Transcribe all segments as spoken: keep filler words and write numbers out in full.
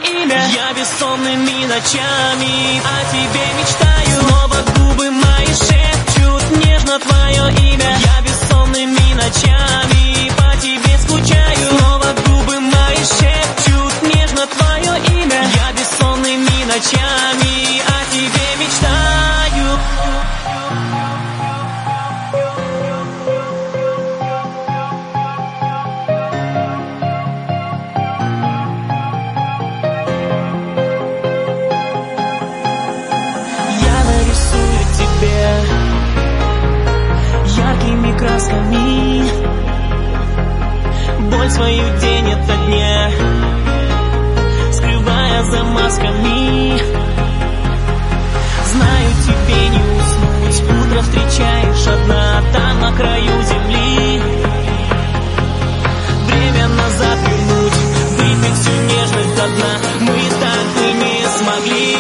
имя. Я бессонными ночами о тебе мечтаю. Снова губы мои шепчут нежно твое имя. Я бессонными ночами по тебе скучаю. Снова губы мои шепчут нежно твое имя. Я бессонными ночами о тебе мечтаю. Я нарисую тебе яркими красками боль свою день ото дня, скрывая за масками. Знаю, тебе не уснуть, утро встречаешь одна там на краю земли. Время назад вернуть, выпить всю нежность до дна мы так и не смогли.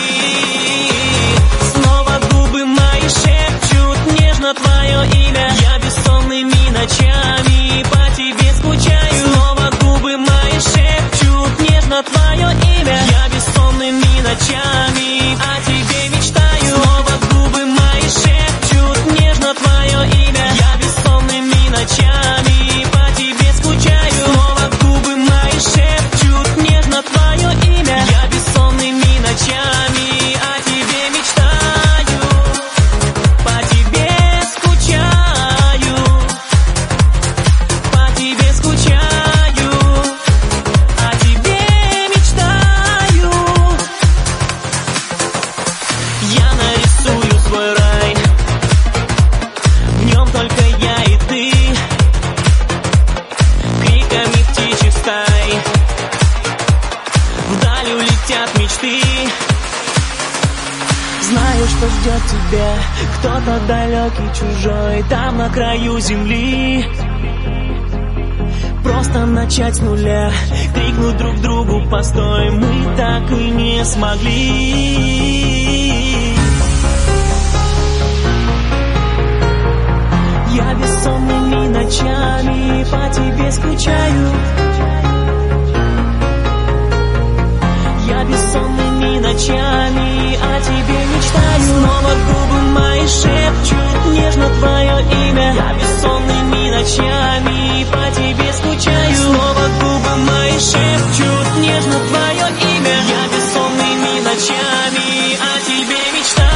Снова губы мои шепчут нежно твое имя. Я бессонными ночами по тебе скучаю. Снова губы мои шепчут нежно твое имя. Я бессонными ночами о тебе мечтаю. Снова губы мои шепчут нежно твое имя. Я бессонными ночами по тебе скучаю. Снова губы мои шепчут нежно твое имя. Я бессонными ночами о тебе мечтаю. По тебе скучаю. По тебе скучаю. О тебе мечтаю. Я нарисую свой рай, в нем только я и ты, криками птичьих стай вдаль улетят мечты. Знаю, что ждет тебя кто-то далекий, чужой, там на краю земли. Просто начать с нуля, крикнуть друг другу постой, мы так и не смогли. Я бессонными ночами по тебе скучаю. Я бессонными ночами о тебе мечтаю. Снова губы мои шепчут нежно твое имя. Я бессонными ночами по тебе скучаю. Снова губы мои шепчут нежно твое имя. Я бессонными ночами о тебе мечтаю.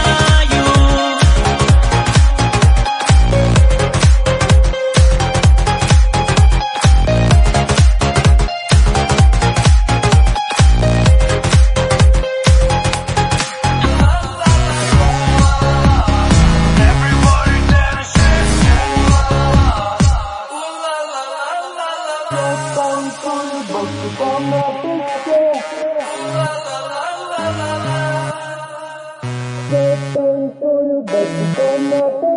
We'll be right back.